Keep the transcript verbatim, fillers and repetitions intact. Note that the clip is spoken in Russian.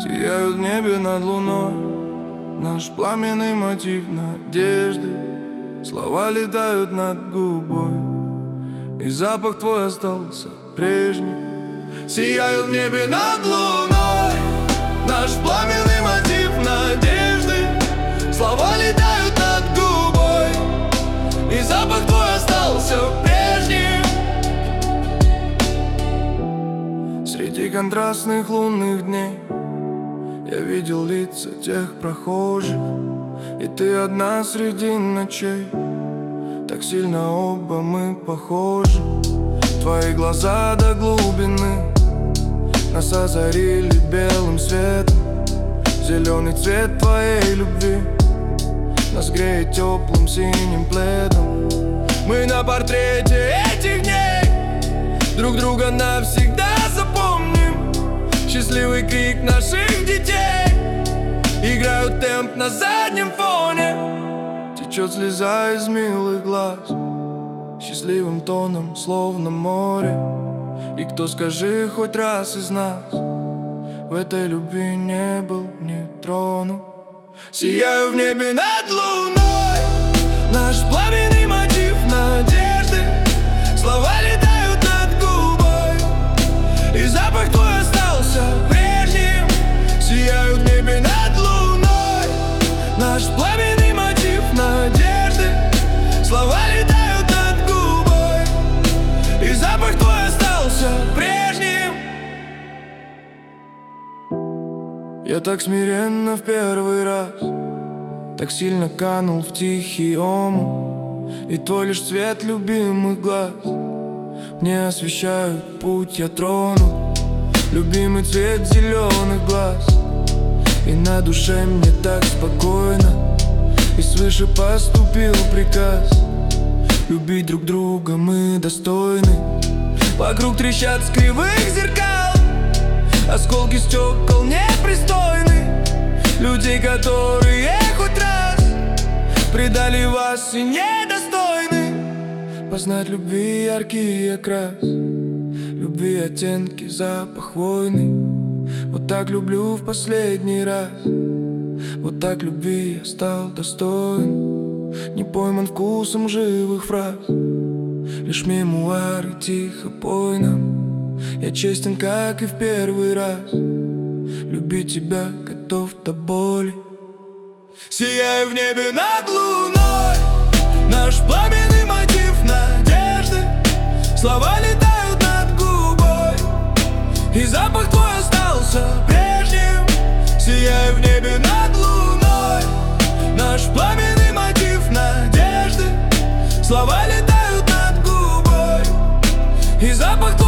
Сияют в небе над луной наш пламенный мотив надежды. Слова летают над губой, и запах твой остался прежний. Сияют в небе над луной наш пламенный мотив надежды. Слова летают над губой, и запах твой остался прежним. Среди контрастных лунных дней я видел лица тех прохожих, и ты одна среди ночей. Так сильно оба мы похожи. Твои глаза до глубины нас озарили белым светом. Зеленый цвет твоей любви нас греет теплым синим пледом. Мы на портрете этих дней друг друга навсегда запомним. Счастливый крик наших детей играют темп на заднем фоне. Течет слеза из милых глаз счастливым тоном, словно море. И кто, скажи, хоть раз из нас в этой любви не был, не тронут. Сияю в небе над луной наш пламенный мотив надежды. Слова летают над губой, и запах твой остался прежним. Сияют в небе над луной наш пламенный мотив надежды. Слова летают над губой, и запах твой остался прежним. Я так смиренно в первый раз, так сильно канул в тихий омут, и твой лишь цвет любимых глаз мне освещают путь, я тронут. Любимый цвет зеленых глаз, и на душе мне так спокойно. И свыше поступил приказ любить друг друга мы достойны. Вокруг трещат с кривых зеркал осколки стекол непристойны. Людей, которые хоть раз предали вас и недостойны познать любви яркий окрас, любви оттенки, запах войны. Вот так люблю в последний раз, вот так любви я стал достоин. Не пойман вкусом живых фраз, лишь мемуары тихо пой нам. Я честен, как и в первый раз, любить тебя готов до боли. Сияю в небе над луной наш пламенный мотив надежды. Слова летают над губой, и запах твой остался прежним. Сияю в небе над луной наш пламенный мотив надежды. Слова летают над губой, и запах твой